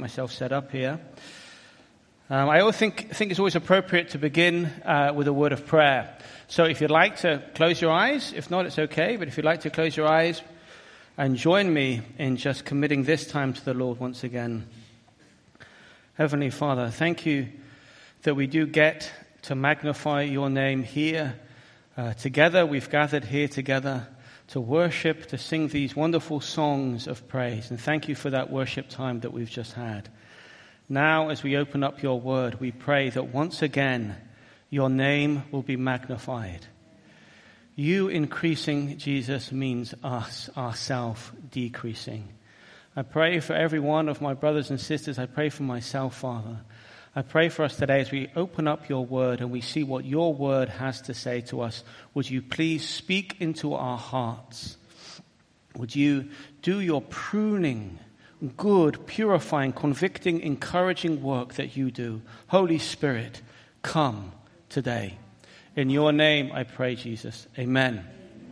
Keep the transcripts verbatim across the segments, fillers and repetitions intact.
myself set up here. Um, I always think, think it's always appropriate to begin uh, with a word of prayer. So if you'd like to close your eyes, if not, it's okay. But if you'd like to close your eyes and join me in just committing this time to the Lord once again. Heavenly Father, thank you that we do get to magnify your name here. Uh, together, we've gathered here together to worship, to sing these wonderful songs of praise. And thank you for that worship time that we've just had. Now, as we open up your word, we pray that once again, your name will be magnified. You increasing, Jesus, means us, ourself, decreasing. I pray for every one of my brothers and sisters. I pray for myself, Father. I pray for us today as we open up your word and we see what your word has to say to us. Would you please speak into our hearts? Would you do your pruning, good, purifying, convicting, encouraging work that you do? Holy Spirit, come today. In your name I pray, Jesus. Amen.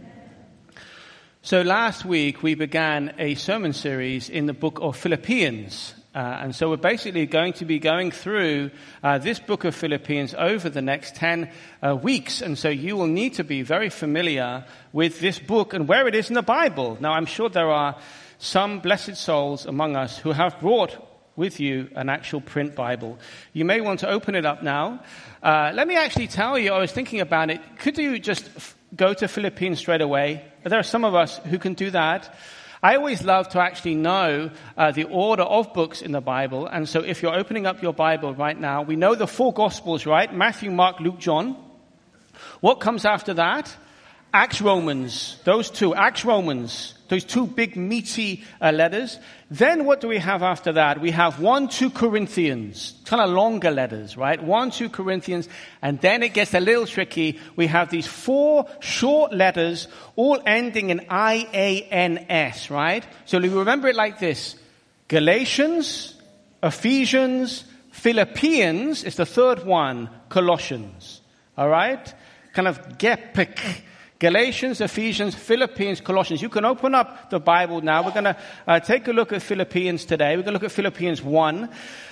So last week we began a sermon series in the book of Philippians. Uh, and so we're basically going to be going through uh, this book of Philippians over the next ten uh, weeks. And so you will need to be very familiar with this book and where it is in the Bible. Now, I'm sure there are some blessed souls among us who have brought with you an actual print Bible. You may want to open it up now. Uh, let me actually tell you, I was thinking about it. Could you just f- go to Philippians straight away? There are some of us who can do that. I always love to actually know uh, the order of books in the Bible. And so if you're opening up your Bible right now, we know the four Gospels, right? Matthew, Mark, Luke, John. What comes after that? Acts, Romans. Those two. Acts, Romans. Those two big meaty uh, letters. Then what do we have after that? We have one, two Corinthians. Kind of longer letters, right? one, two Corinthians. And then it gets a little tricky. We have these four short letters, all ending in I A N S, right? So we remember it like this. Galatians, Ephesians, Philippians is the third one, Colossians. All right? Kind of gepik. Galatians, Ephesians, Philippians, Colossians. You can open up the Bible now. We're going to uh, take a look at Philippians today. We're going to look at Philippians one.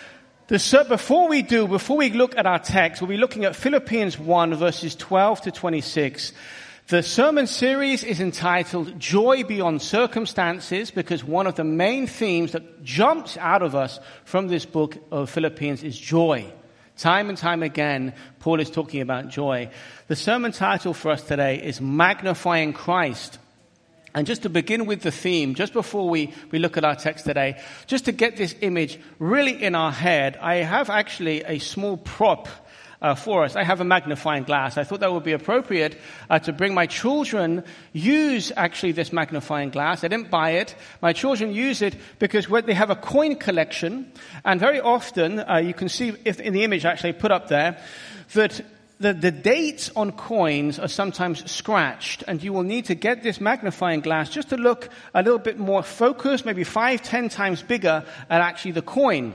The, before we do, before we look at our text, we'll be looking at Philippians one, verses twelve to twenty-six. The sermon series is entitled Joy Beyond Circumstances, because one of the main themes that jumps out of us from this book of Philippians is joy. Time and time again, Paul is talking about joy. The sermon title for us today is Magnifying Christ. And just to begin with the theme, just before we, we look at our text today, just to get this image really in our head, I have actually a small prop Uh, for us. I have a magnifying glass. I thought that would be appropriate uh, to bring my children use actually this magnifying glass. I didn't buy it. My children use it because when they have a coin collection, and very often uh, you can see if in the image actually put up there that the, the dates on coins are sometimes scratched, and you will need to get this magnifying glass just to look a little bit more focused, maybe five, ten times bigger at actually the coin.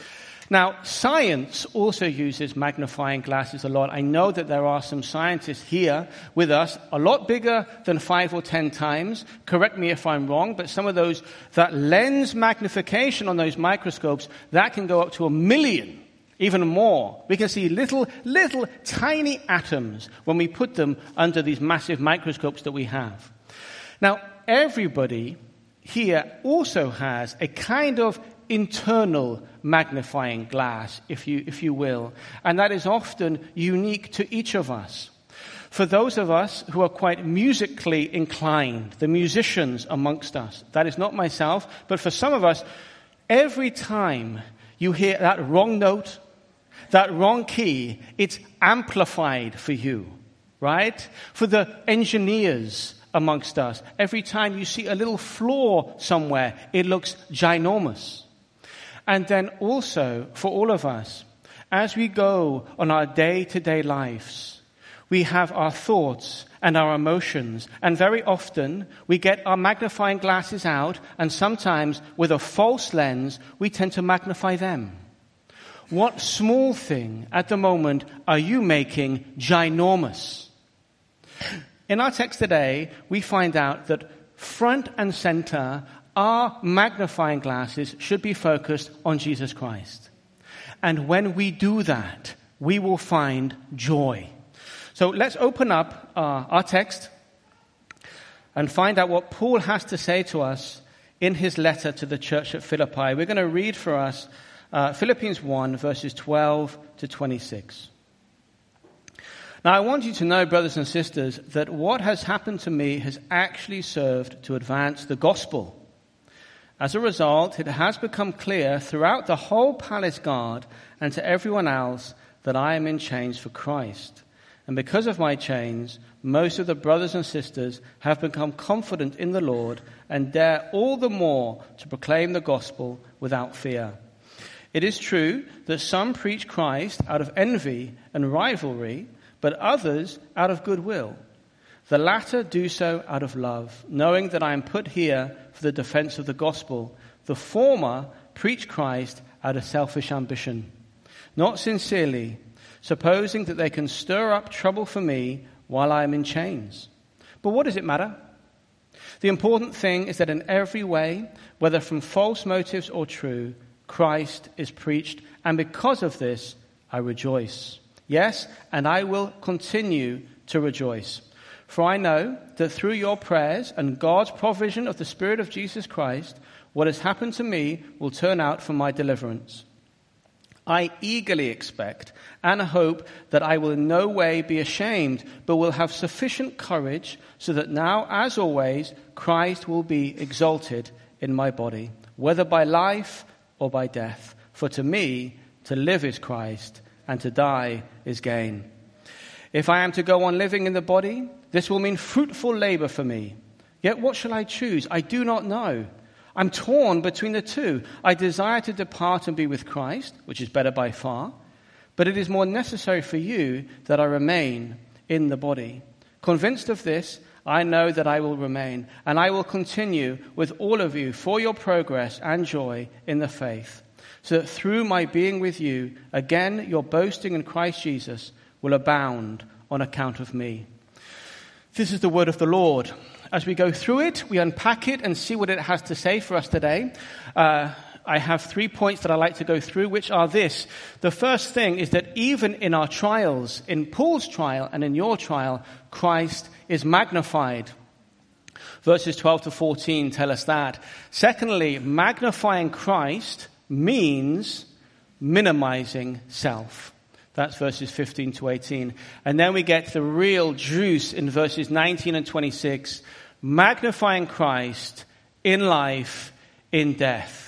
Now, science also uses magnifying glasses a lot. I know that there are some scientists here with us, a lot bigger than five or ten times. Correct me if I'm wrong, but some of those, that lens magnification on those microscopes, that can go up to a million, even more. We can see little, little tiny atoms when we put them under these massive microscopes that we have. Now, everybody here also has a kind of internal magnifying glass, if you if you will, and that is often unique to each of us. For those of us who are quite musically inclined, the musicians amongst us, that is not myself, but for some of us, every time you hear that wrong note, that wrong key, it's amplified for you, right? For the engineers amongst us, every time you see a little flaw somewhere, it looks ginormous. And then also, for all of us, as we go on our day-to-day lives, we have our thoughts and our emotions, and very often we get our magnifying glasses out, and sometimes with a false lens, we tend to magnify them. What small thing at the moment are you making ginormous? In our text today, we find out that front and center our magnifying glasses should be focused on Jesus Christ. And when we do that, we will find joy. So let's open up uh, our text and find out what Paul has to say to us in his letter to the church at Philippi. We're going to read for us uh, Philippians one, verses twelve to twenty-six. Now, I want you to know, brothers and sisters, that what has happened to me has actually served to advance the gospel. As a result, it has become clear throughout the whole palace guard and to everyone else that I am in chains for Christ. And because of my chains, most of the brothers and sisters have become confident in the Lord and dare all the more to proclaim the gospel without fear. It is true that some preach Christ out of envy and rivalry, but others out of goodwill. The latter do so out of love, knowing that I am put here for the defense of the gospel. The former preach Christ out of selfish ambition, not sincerely, supposing that they can stir up trouble for me while I am in chains. But what does it matter? The important thing is that in every way, whether from false motives or true, Christ is preached, and because of this, I rejoice. Yes, and I will continue to rejoice. For I know that through your prayers and God's provision of the Spirit of Jesus Christ, what has happened to me will turn out for my deliverance. I eagerly expect and hope that I will in no way be ashamed, but will have sufficient courage so that now, as always, Christ will be exalted in my body, whether by life or by death. For to me, to live is Christ, and to die is gain. If I am to go on living in the body, this will mean fruitful labor for me. Yet what shall I choose? I do not know. I'm torn between the two. I desire to depart and be with Christ, which is better by far, but it is more necessary for you that I remain in the body. Convinced of this, I know that I will remain, and I will continue with all of you for your progress and joy in the faith, so that through my being with you, again your boasting in Christ Jesus will abound on account of me. This is the word of the Lord. As we go through it, we unpack it and see what it has to say for us today. Uh, I have three points that I like to go through, which are this. The first thing is that even in our trials, in Paul's trial and in your trial, Christ is magnified. Verses twelve to fourteen tell us that. Secondly, magnifying Christ means minimizing self. That's verses fifteen to eighteen. And then we get the real juice in verses nineteen and twenty-six. Magnifying Christ in life, in death.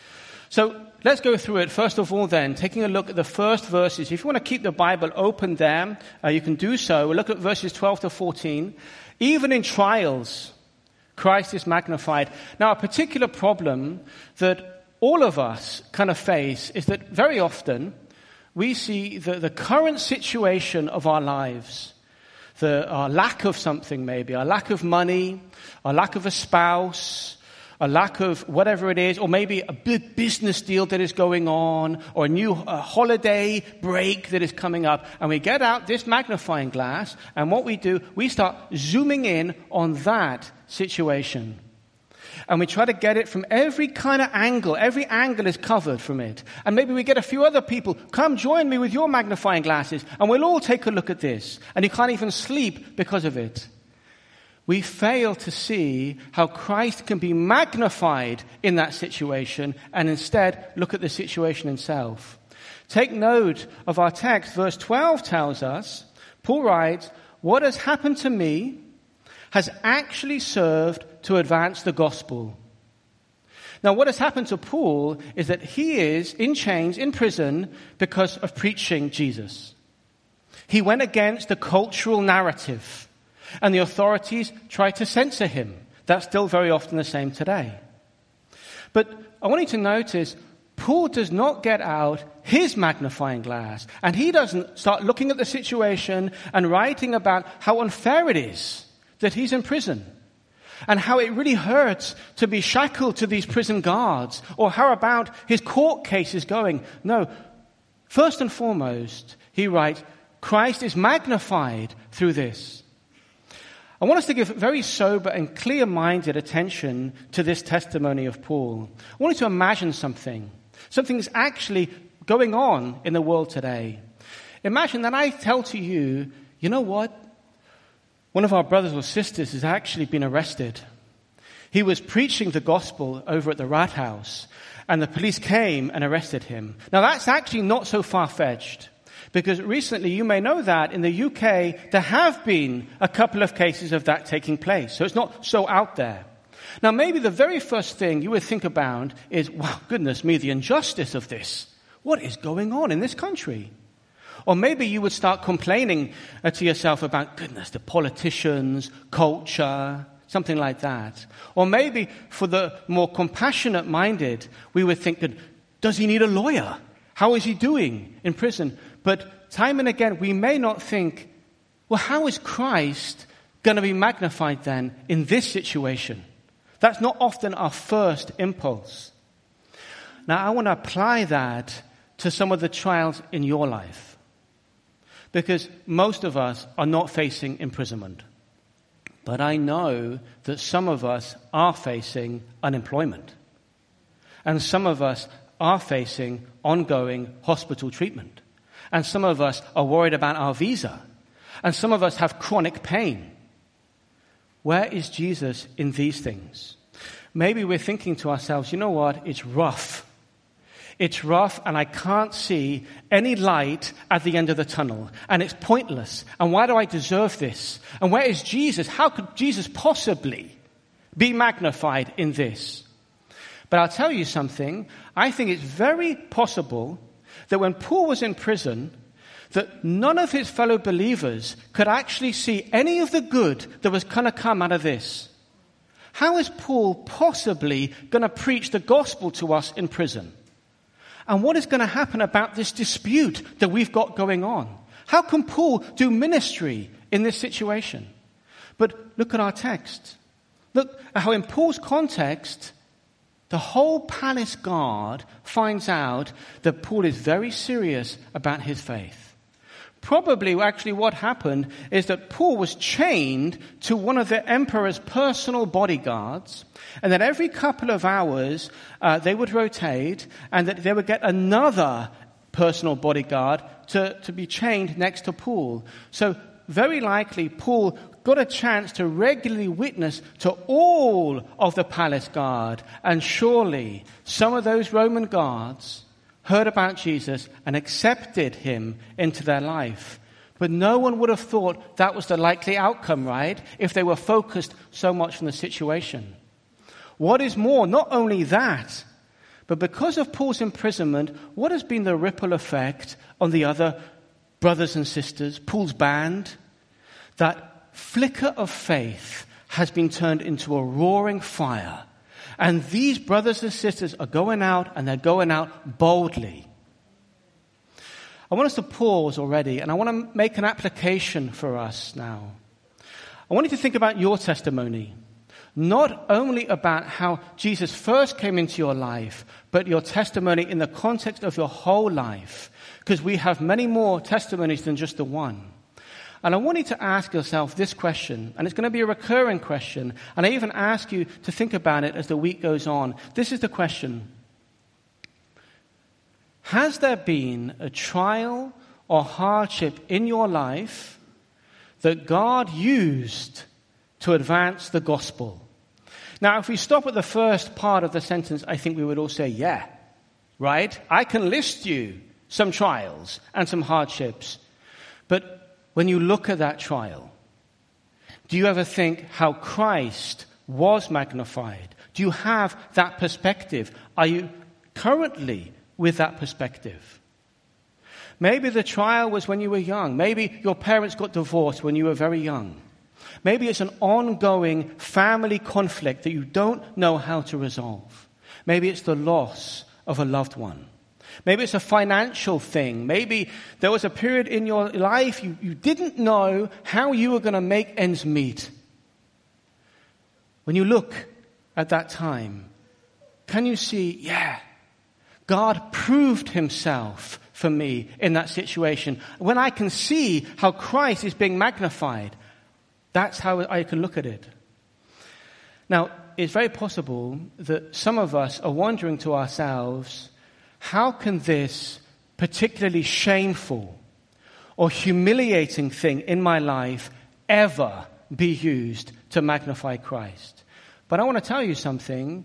So let's go through it. First of all then, taking a look at the first verses. If you want to keep the Bible open there, uh, you can do so. We'll look at verses twelve to fourteen. Even in trials, Christ is magnified. Now, a particular problem that all of us kind of face is that very often we see the, the current situation of our lives, the our lack of something maybe, our lack of money, our lack of a spouse, a lack of whatever it is, or maybe a big business deal that is going on, or a new uh, holiday break that is coming up, and we get out this magnifying glass, and what we do, we start zooming in on that situation. And we try to get it from every kind of angle. Every angle is covered from it. And maybe we get a few other people, come join me with your magnifying glasses, and we'll all take a look at this. And you can't even sleep because of it. We fail to see how Christ can be magnified in that situation, and instead look at the situation itself. Take note of our text. Verse twelve tells us, Paul writes, what has happened to me has actually served to advance the gospel. Now, what has happened to Paul is that he is in chains, in prison, because of preaching Jesus. He went against the cultural narrative, and the authorities tried to censor him. That's still very often the same today. But I want you to notice, Paul does not get out his magnifying glass, and he doesn't start looking at the situation and writing about how unfair it is that he's in prison, and how it really hurts to be shackled to these prison guards, or how about his court case is going. No, first and foremost, he writes, Christ is magnified through this. I want us to give very sober and clear-minded attention to this testimony of Paul. I want you to imagine something. Something's actually going on in the world today. Imagine that I tell to you, you know what? One of our brothers or sisters has actually been arrested. He was preaching the gospel over at the Rathaus, and the police came and arrested him. Now that's actually not so far-fetched, because recently you may know that in the U K there have been a couple of cases of that taking place. So it's not so out there. Now maybe the very first thing you would think about is, wow, goodness me, the injustice of this. What is going on in this country? Or maybe you would start complaining uh, to yourself about, goodness, the politicians, culture, something like that. Or maybe for the more compassionate minded, we would think, that, does he need a lawyer? How is he doing in prison? But time and again, we may not think, well, how is Christ going to be magnified then in this situation? That's not often our first impulse. Now, I want to apply that to some of the trials in your life. Because most of us are not facing imprisonment. But I know that some of us are facing unemployment. And some of us are facing ongoing hospital treatment. And some of us are worried about our visa. And some of us have chronic pain. Where is Jesus in these things? Maybe we're thinking to ourselves, you know what, it's rough. It's rough and I can't see any light at the end of the tunnel. And it's pointless. And why do I deserve this? And where is Jesus? How could Jesus possibly be magnified in this? But I'll tell you something. I think it's very possible that when Paul was in prison, that none of his fellow believers could actually see any of the good that was going to come out of this. How is Paul possibly going to preach the gospel to us in prison? And what is going to happen about this dispute that we've got going on? How can Paul do ministry in this situation? But look at our text. Look at how in Paul's context, the whole palace guard finds out that Paul is very serious about his faith. Probably actually what happened is that Paul was chained to one of the emperor's personal bodyguards, and that every couple of hours uh, they would rotate, and that they would get another personal bodyguard to, to be chained next to Paul. So very likely Paul got a chance to regularly witness to all of the palace guard, and surely some of those Roman guards heard about Jesus and accepted him into their life. But no one would have thought that was the likely outcome, right? If they were focused so much on the situation. What is more, not only that, but because of Paul's imprisonment, what has been the ripple effect on the other brothers and sisters, Paul's band? That flicker of faith has been turned into a roaring fire. And these brothers and sisters are going out, and they're going out boldly. I want us to pause already, and I want to make an application for us now. I want you to think about your testimony. Not only about how Jesus first came into your life, but your testimony in the context of your whole life. Because we have many more testimonies than just the one. And I want you to ask yourself this question, and it's going to be a recurring question, and I even ask you to think about it as the week goes on. This is the question. Has there been a trial or hardship in your life that God used to advance the gospel? Now, if we stop at the first part of the sentence, I think we would all say, yeah, right? I can list you some trials and some hardships, but when you look at that trial, do you ever think how Christ was magnified? Do you have that perspective? Are you currently with that perspective? Maybe the trial was when you were young. Maybe your parents got divorced when you were very young. Maybe it's an ongoing family conflict that you don't know how to resolve. Maybe it's the loss of a loved one. Maybe it's a financial thing. Maybe there was a period in your life you, you didn't know how you were going to make ends meet. When you look at that time, can you see, yeah, God proved himself for me in that situation. When I can see how Christ is being magnified, That's how I can look at it. Now, it's very possible that some of us are wondering to ourselves, how can this particularly shameful or humiliating thing in my life ever be used to magnify Christ? But I want to tell you something.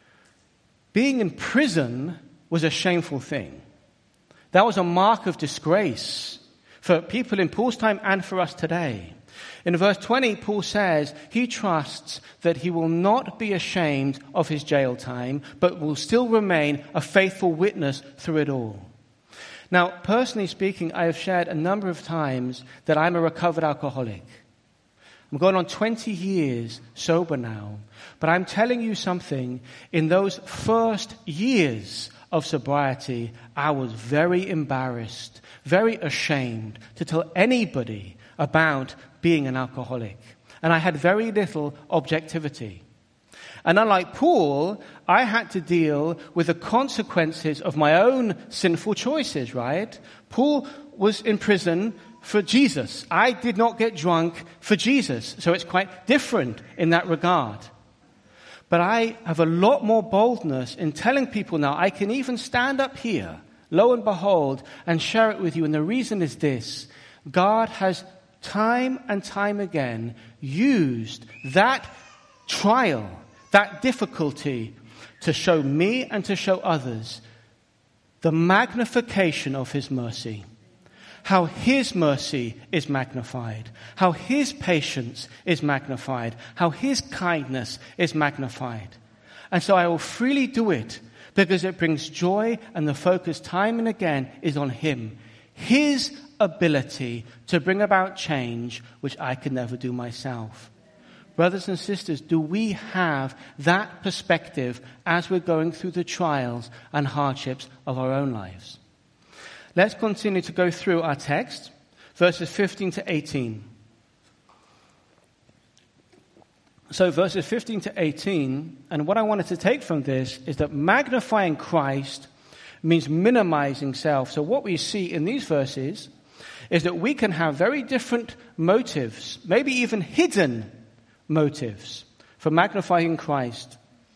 Being in prison was a shameful thing. That was a mark of disgrace for people in Paul's time and for us today. In verse twenty, Paul says he trusts that he will not be ashamed of his jail time, but will still remain a faithful witness through it all. Now, personally speaking, I have shared a number of times that I'm a recovered alcoholic. I'm going on twenty years sober now. But I'm telling you something, in those first years of sobriety, I was very embarrassed, very ashamed to tell anybody about being an alcoholic. And I had very little objectivity. And unlike Paul, I had to deal with the consequences of my own sinful choices, right? Paul was in prison for Jesus. I did not get drunk for Jesus. So it's quite different in that regard. But I have a lot more boldness in telling people now. I can even stand up here, lo and behold, and share it with you. And the reason is this. God has time and time again used that trial, that difficulty, to show me and to show others the magnification of his mercy. How his mercy is magnified. How his patience is magnified. How his kindness is magnified. And so I will freely do it because it brings joy, and the focus time and again is on him. His ability to bring about change, which I could never do myself. Brothers and sisters, do we have that perspective as we're going through the trials and hardships of our own lives? Let's continue to go through our text, verses fifteen to eighteen. So verses fifteen to eighteen, and what I wanted to take from this is that magnifying Christ means minimizing self. So what we see in these verses is that we can have very different motives, maybe even hidden motives for magnifying Christ.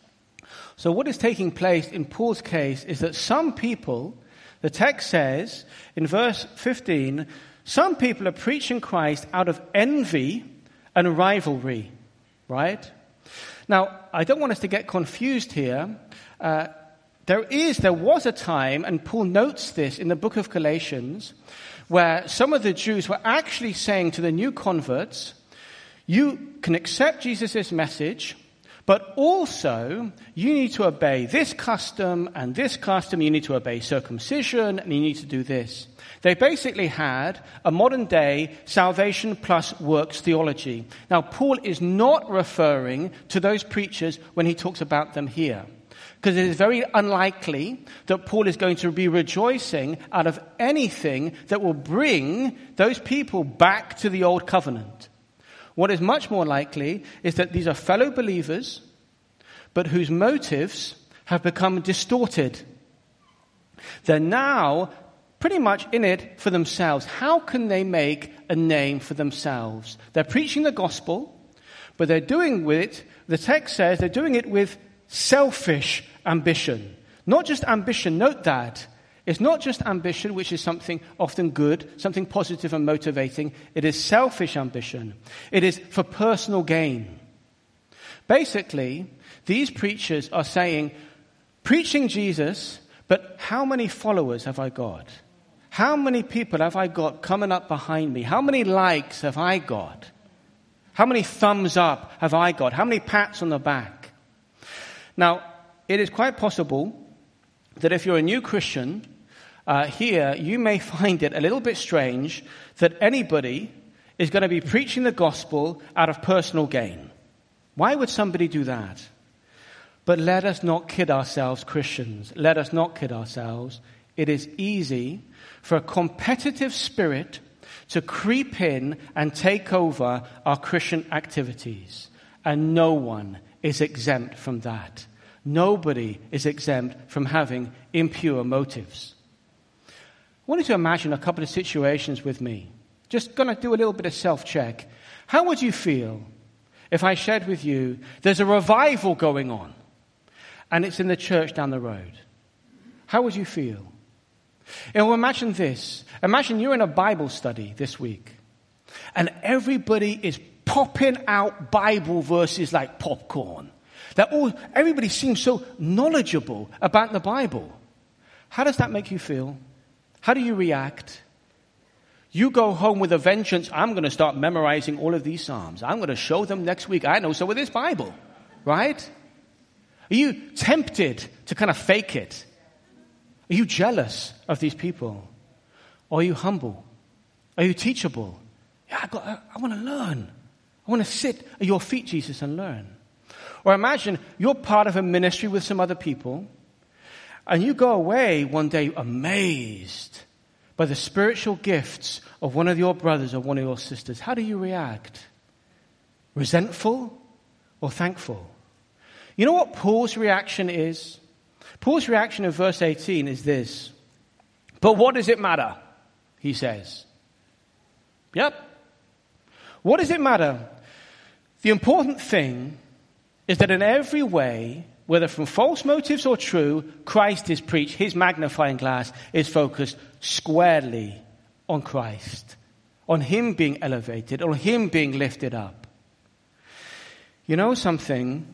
So what is taking place in Paul's case is that some people, the text says in verse fifteen, some people are preaching Christ out of envy and rivalry, right? Now, I don't want us to get confused here. Uh, there is, there was a time, and Paul notes this in the book of Galatians, where some of the Jews were actually saying to the new converts, you can accept Jesus' message, but also you need to obey this custom and this custom. You need to obey circumcision, and you need to do this. They basically had a modern day salvation plus works theology. Now, Paul is not referring to those preachers when he talks about them here, because it is very unlikely that Paul is going to be rejoicing out of anything that will bring those people back to the old covenant. What is much more likely is that these are fellow believers, but whose motives have become distorted. They're now pretty much in it for themselves. How can they make a name for themselves? They're preaching the gospel, but they're doing with it, the text says, they're doing it with selfish ambition. Not just ambition, note that. It's not just ambition, which is something often good, something positive and motivating. It is selfish ambition. It is for personal gain. Basically, these preachers are saying, preaching Jesus, but how many followers have I got? How many people have I got coming up behind me? How many likes have I got? How many thumbs up have I got? How many pats on the back? Now, it is quite possible that if you're a new Christian, Uh, here, you may find it a little bit strange that anybody is going to be preaching the gospel out of personal gain. Why would somebody do that? But let us not kid ourselves, Christians. Let us not kid ourselves. It is easy for a competitive spirit to creep in and take over our Christian activities. And no one is exempt from that. Nobody is exempt from having impure motives. I want you to imagine a couple of situations with me. Just going to do a little bit of self-check. How would you feel if I shared with you there's a revival going on and it's in the church down the road? How would you feel? And well, imagine this. Imagine you're in a Bible study this week and everybody is popping out Bible verses like popcorn. That all, everybody seems so knowledgeable about the Bible. How does that make you feel? How do you react? You go home with a vengeance. I'm going to start memorizing all of these Psalms. I'm going to show them next week. I know so with this Bible, right? Are you tempted to kind of fake it? Are you jealous of these people? Or are you humble? Are you teachable? Yeah, I, got, I, I want to learn. I want to sit at your feet, Jesus, and learn. Or imagine you're part of a ministry with some other people, and you go away one day amazed by the spiritual gifts of one of your brothers or one of your sisters. How do you react? Resentful or thankful? You know what Paul's reaction is? Paul's reaction in verse eighteen is this. But what does it matter? He says. Yep. What does it matter? The important thing is that in every way, whether from false motives or true, Christ is preached. His magnifying glass is focused squarely on Christ, on Him being elevated, on Him being lifted up. You know something?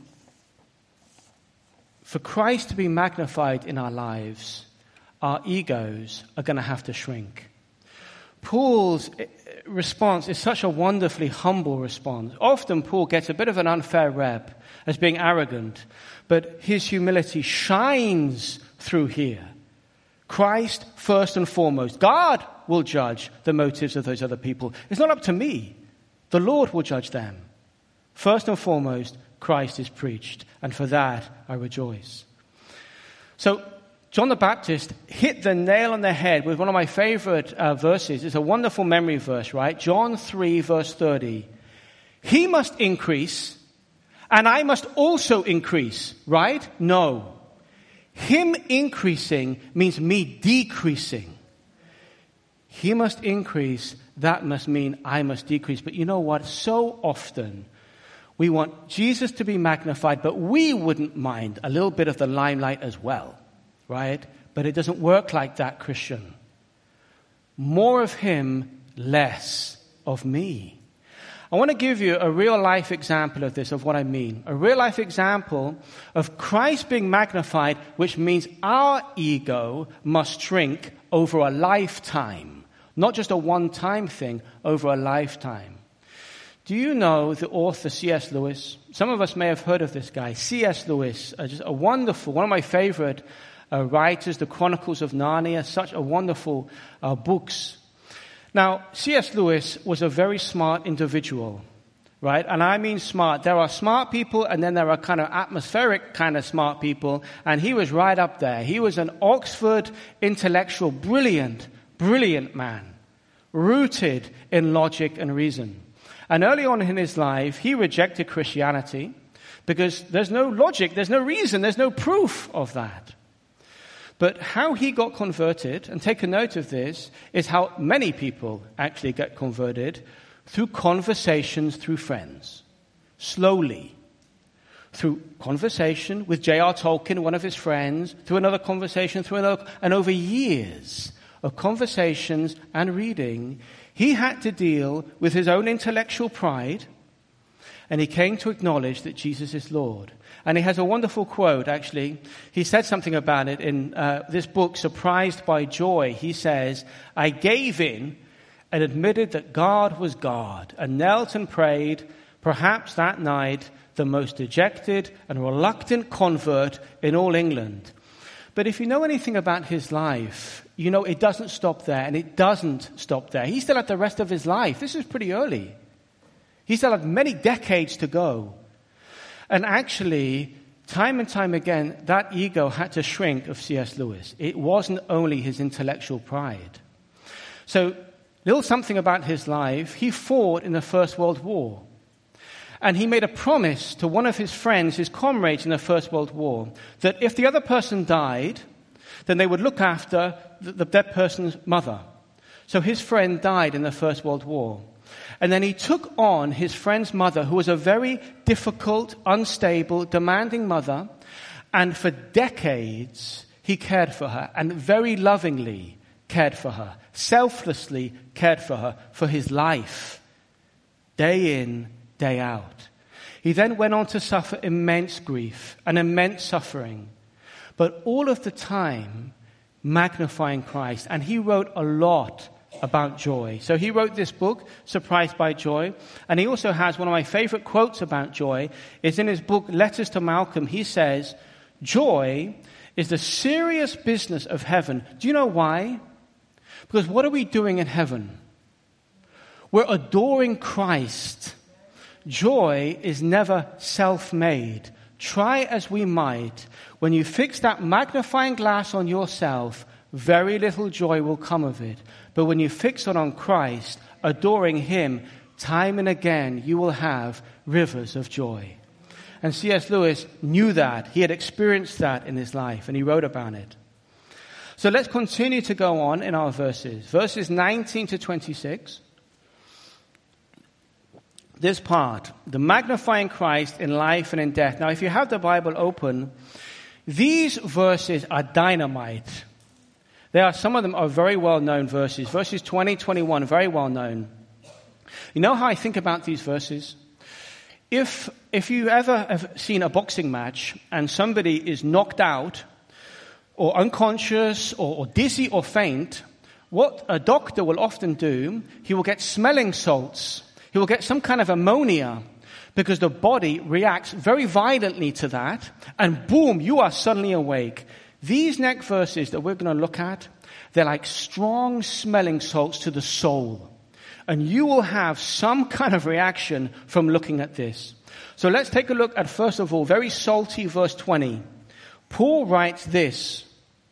For Christ to be magnified in our lives, our egos are going to have to shrink. Paul's response is such a wonderfully humble response. Often Paul gets a bit of an unfair rep as being arrogant, but his humility shines through here. Christ first and foremost. God will judge the motives of those other people. It's not up to me. The Lord will judge them. First and foremost, Christ is preached, and for that I rejoice. So, John the Baptist hit the nail on the head with one of my favorite uh, verses. It's a wonderful memory verse, right? John three, verse thirty. He must increase, and I must also increase, right? No. Him increasing means me decreasing. He must increase, that must mean I must decrease. But you know what? So often we want Jesus to be magnified, but we wouldn't mind a little bit of the limelight as well. Right? But it doesn't work like that, Christian. More of Him, less of me. I want to give you a real life example of this, of what I mean. A real life example of Christ being magnified, which means our ego must shrink over a lifetime. Not just a one-time thing, over a lifetime. Do you know the author C S Lewis? Some of us may have heard of this guy. C S Lewis, uh, just a wonderful, one of my favorite Uh, writers, the Chronicles of Narnia, such a wonderful uh, books. Now, C S Lewis was a very smart individual, right? And I mean smart. There are smart people, and then there are kind of atmospheric kind of smart people, and he was right up there. He was an Oxford intellectual, brilliant, brilliant man, rooted in logic and reason. And early on in his life, he rejected Christianity because there's no logic, there's no reason, there's no proof of that. But how he got converted, and take a note of this, is how many people actually get converted through conversations through friends. Slowly. Through conversation with J R Tolkien, one of his friends, through another conversation, through another, and over years of conversations and reading, he had to deal with his own intellectual pride, and he came to acknowledge that Jesus is Lord. And he has a wonderful quote, actually. He said something about it in uh, this book, Surprised by Joy. He says, I gave in and admitted that God was God, and knelt and prayed, perhaps that night, the most dejected and reluctant convert in all England. But if you know anything about his life, you know it doesn't stop there, and it doesn't stop there. He still had the rest of his life. This is pretty early. He still had many decades to go. And actually, time and time again, that ego had to shrink of C S Lewis. It wasn't only his intellectual pride. So, little something about his life. He fought in the First World War. And he made a promise to one of his friends, his comrades in the First World War, that if the other person died, then they would look after the, the dead person's mother. So his friend died in the First World War. And then he took on his friend's mother, who was a very difficult, unstable, demanding mother. And for decades, he cared for her and very lovingly cared for her, selflessly cared for her for his life, day in, day out. He then went on to suffer immense grief and immense suffering, but all of the time magnifying Christ. And he wrote a lot about joy. So he wrote this book, Surprised by Joy, and he also has one of my favorite quotes about joy. Is in his book, Letters to Malcolm. He says, joy is the serious business of heaven. Do you know why? Because what are we doing in heaven? We're adoring Christ. Joy is never self-made. Try as we might, when you fix that magnifying glass on yourself, very little joy will come of it. But when you fix it on Christ, adoring Him, time and again, you will have rivers of joy. And C S Lewis knew that. He had experienced that in his life, and he wrote about it. So let's continue to go on in our verses. Verses nineteen to twenty-six. This part, the magnifying Christ in life and in death. Now, if you have the Bible open, these verses are dynamite. They are, some of them are very well-known verses. Verses twenty, twenty-one, very well-known. You know how I think about these verses? If, if you ever have seen a boxing match and somebody is knocked out or unconscious or, or dizzy or faint, what a doctor will often do, he will get smelling salts. He will get some kind of ammonia because the body reacts very violently to that, and boom, you are suddenly awake. These next verses that we're going to look at, they're like strong smelling salts to the soul. And you will have some kind of reaction from looking at this. So let's take a look at, first of all, very salty verse twenty. Paul writes this.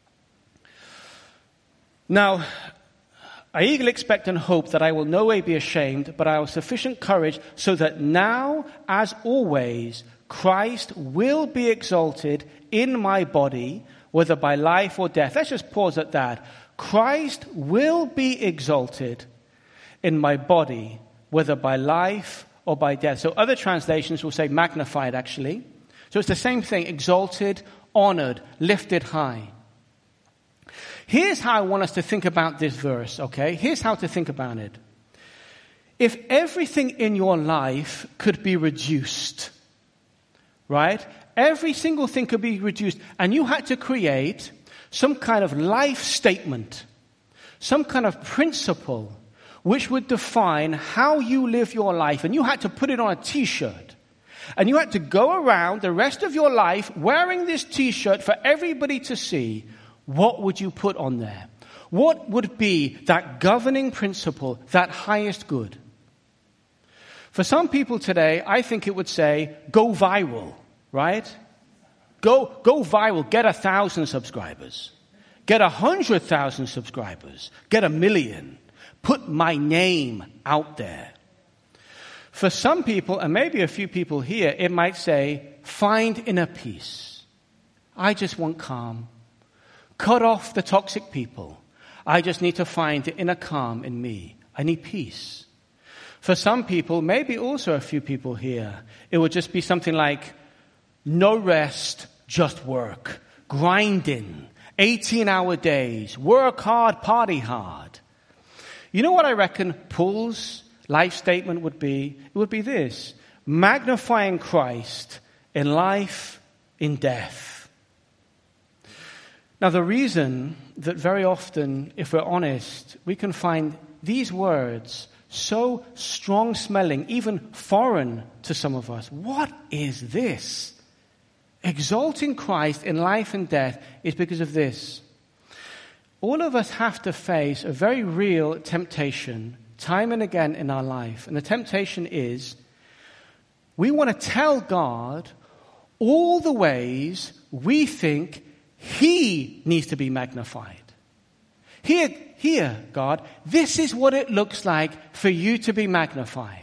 Now, I eagerly expect and hope that I will no way be ashamed, but I have sufficient courage so that now, as always, Christ will be exalted in my body, whether by life or death. Let's just pause at that. Christ will be exalted in my body, whether by life or by death. So other translations will say magnified, actually. So it's the same thing, exalted, honored, lifted high. Here's how I want us to think about this verse, okay? Here's how to think about it. If everything in your life could be reduced, right? Every single thing could be reduced, and you had to create some kind of life statement, some kind of principle which would define how you live your life, and you had to put it on a t-shirt. And you had to go around the rest of your life wearing this t-shirt for everybody to see. What would you put on there? What would be that governing principle, that highest good? For some people today, I think it would say, go viral, right? Go, go viral, get a thousand subscribers. Get a hundred thousand subscribers. Get a million. Put my name out there. For some people, and maybe a few people here, it might say, find inner peace. I just want calm. Cut off the toxic people. I just need to find the inner calm in me. I need peace. For some people, maybe also a few people here, it would just be something like, no rest, just work. Grinding. eighteen-hour days. Work hard, party hard. You know what I reckon Paul's life statement would be? It would be this. Magnifying Christ in life, in death. Now, the reason that very often, if we're honest, we can find these words so strong-smelling, even foreign to some of us. What is this? Exalting Christ in life and death is because of this. All of us have to face a very real temptation time and again in our life. And the temptation is we want to tell God all the ways we think He needs to be magnified. Here, here, God, this is what it looks like for you to be magnified.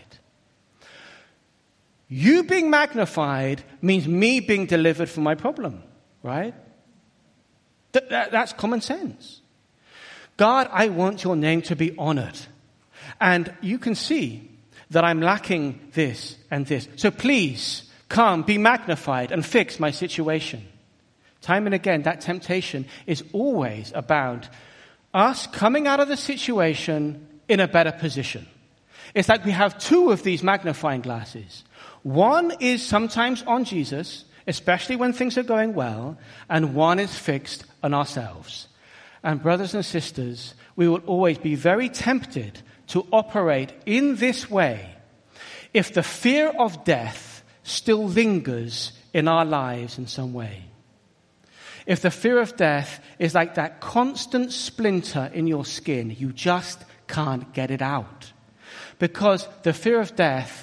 You being magnified means me being delivered from my problem, right? Th- that, that's common sense. God, I want your name to be honored. And you can see that I'm lacking this and this. So please come, be magnified and fix my situation. Time and again, that temptation is always about us coming out of the situation in a better position. It's like we have two of these magnifying glasses. One is sometimes on Jesus, especially when things are going well, and one is fixed on ourselves. And brothers and sisters, we will always be very tempted to operate in this way if the fear of death still lingers in our lives in some way. If the fear of death is like that constant splinter in your skin, you just can't get it out. Because the fear of death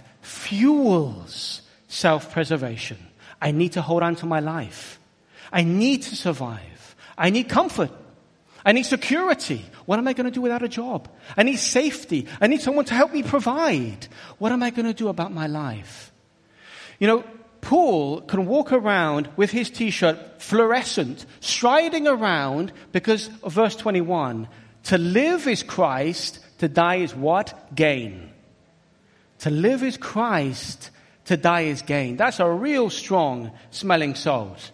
fuels self-preservation. I need to hold on to my life. I need to survive. I need comfort. I need security. What am I going to do without a job? I need safety. I need someone to help me provide. What am I going to do about my life? You know, Paul can walk around with his t-shirt fluorescent, striding around because of verse twenty-one. To live is Christ, to die is what? Gain. To live is Christ, to die is gain. That's a real strong smelling salt.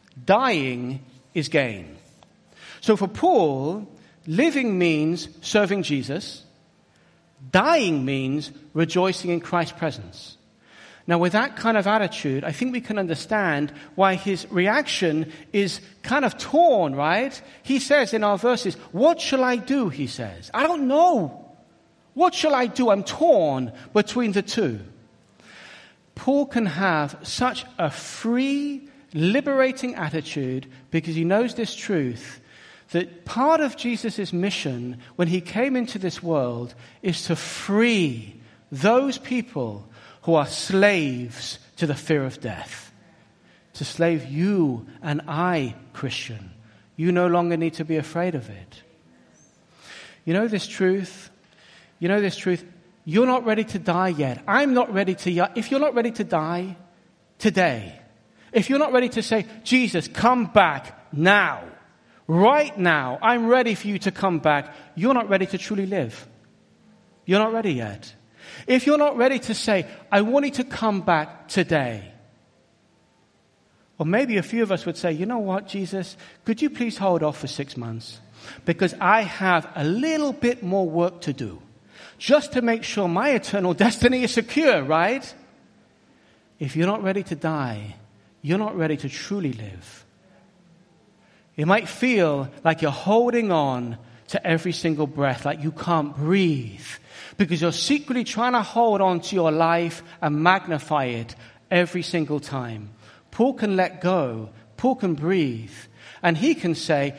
Dying is gain. So for Paul, living means serving Jesus. Dying means rejoicing in Christ's presence. Now, with that kind of attitude, I think we can understand why his reaction is kind of torn, right? He says in our verses, what shall I do, he says. I don't know. What shall I do? I'm torn between the two. Paul can have such a free, liberating attitude because he knows this truth, that part of Jesus' mission when he came into this world is to free those people who are slaves to the fear of death. To slave you and I, Christian. You no longer need to be afraid of it. You know this truth? You know this truth? You're not ready to die yet. I'm not ready to. If you're not ready to die today, if you're not ready to say, Jesus, come back now, right now, I'm ready for you to come back, you're not ready to truly live. You're not ready yet. If you're not ready to say, I want you to come back today. Or maybe a few of us would say, you know what, Jesus, could you please hold off for six months? Because I have a little bit more work to do. Just to make sure my eternal destiny is secure, right? If you're not ready to die, you're not ready to truly live. It might feel like you're holding on to every single breath, like you can't breathe, because you're secretly trying to hold on to your life and magnify it every single time. Paul can let go. Paul can breathe. And he can say,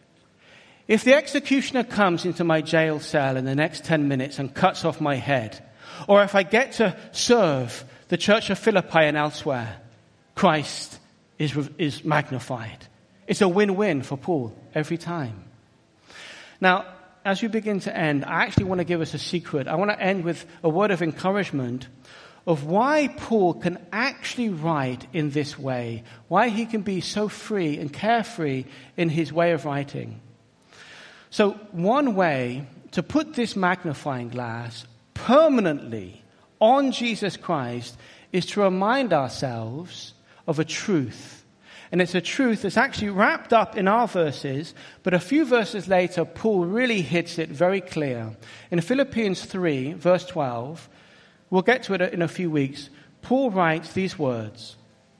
if the executioner comes into my jail cell in the next ten minutes and cuts off my head, or if I get to serve the church of Philippi and elsewhere, Christ is, is magnified. It's a win-win for Paul every time. Now, as we begin to end, I actually want to give us a secret. I want to end with a word of encouragement of why Paul can actually write in this way, why he can be so free and carefree in his way of writing. So one way to put this magnifying glass permanently on Jesus Christ is to remind ourselves of a truth. And it's a truth that's actually wrapped up in our verses, but a few verses later, Paul really hits it very clear. In Philippians three, verse twelve, we'll get to it in a few weeks, Paul writes these words,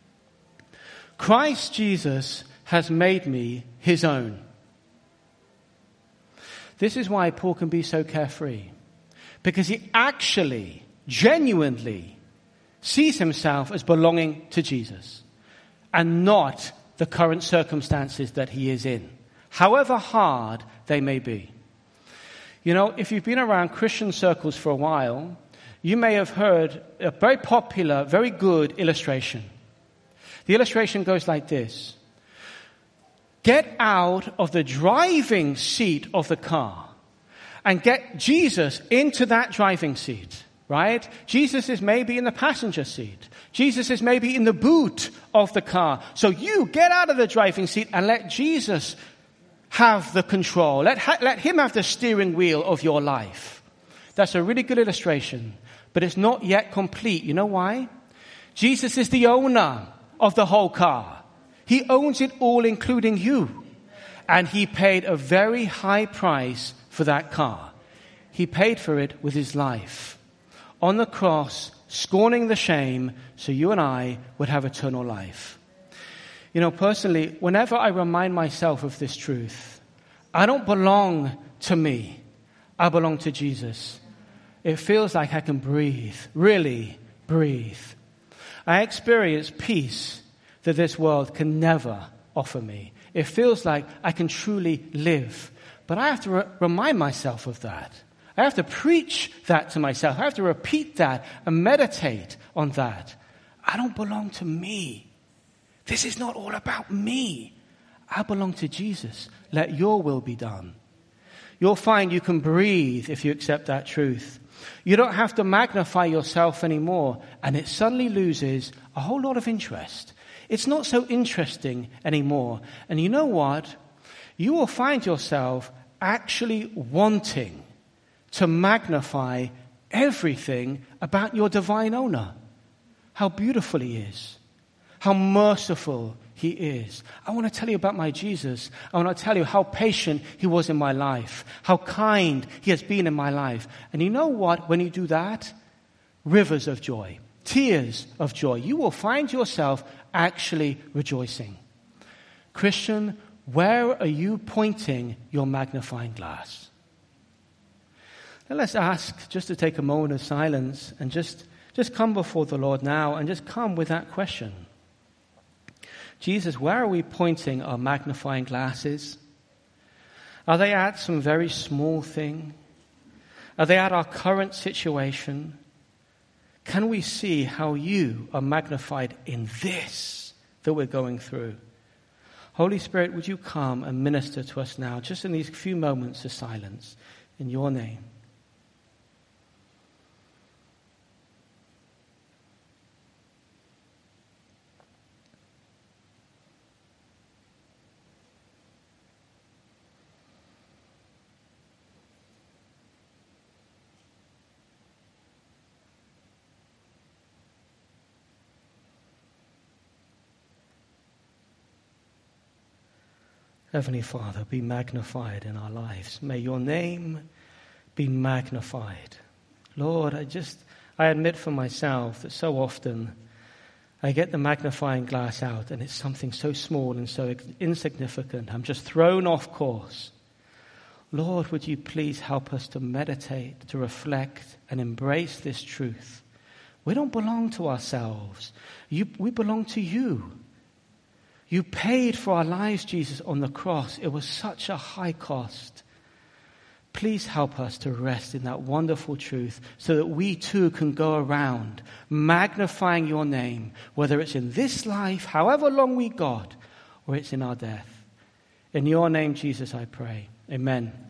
Christ Jesus has made me his own. This is why Paul can be so carefree, because he actually, genuinely sees himself as belonging to Jesus and not the current circumstances that he is in, however hard they may be. You know, if you've been around Christian circles for a while, you may have heard a very popular, very good illustration. The illustration goes like this. Get out of the driving seat of the car and get Jesus into that driving seat, right? Jesus is maybe in the passenger seat. Jesus is maybe in the boot of the car. So you get out of the driving seat and let Jesus have the control. Let, ha- let him have the steering wheel of your life. That's a really good illustration, but it's not yet complete. You know why? Jesus is the owner of the whole car. He owns it all, including you. And he paid a very high price for that car. He paid for it with his life. On the cross, scorning the shame, so you and I would have eternal life. You know, personally, whenever I remind myself of this truth, I don't belong to me. I belong to Jesus. It feels like I can breathe, really breathe. I experience peace that this world can never offer me. It feels like I can truly live. But I have to re- remind myself of that. I have to preach that to myself. I have to repeat that and meditate on that. I don't belong to me. This is not all about me. I belong to Jesus. Let your will be done. You'll find you can breathe if you accept that truth. You don't have to magnify yourself anymore, and it suddenly loses a whole lot of interest. It's not so interesting anymore. And you know what? You will find yourself actually wanting to magnify everything about your divine owner. How beautiful he is. How merciful he is. I want to tell you about my Jesus. I want to tell you how patient he was in my life. How kind he has been in my life. And you know what? When you do that, rivers of joy, tears of joy, you will find yourself actually rejoicing. Christian, where are you pointing your magnifying glass? Now let's ask just to take a moment of silence and just, just come before the Lord now and just come with that question. Jesus, where are we pointing our magnifying glasses? Are they at some very small thing? Are they at our current situation? Can we see how you are magnified in this that we're going through? Holy Spirit, would you come and minister to us now, just in these few moments of silence, in your name. Heavenly Father, be magnified in our lives. May your name be magnified. Lord, I just, I admit for myself that so often I get the magnifying glass out and it's something so small and so insignificant. I'm just thrown off course. Lord, would you please help us to meditate, to reflect, and embrace this truth. We don't belong to ourselves. You, we belong to you. You paid for our lives, Jesus, on the cross. It was such a high cost. Please help us to rest in that wonderful truth so that we too can go around magnifying your name, whether it's in this life, however long we got, or it's in our death. In your name, Jesus, I pray. Amen.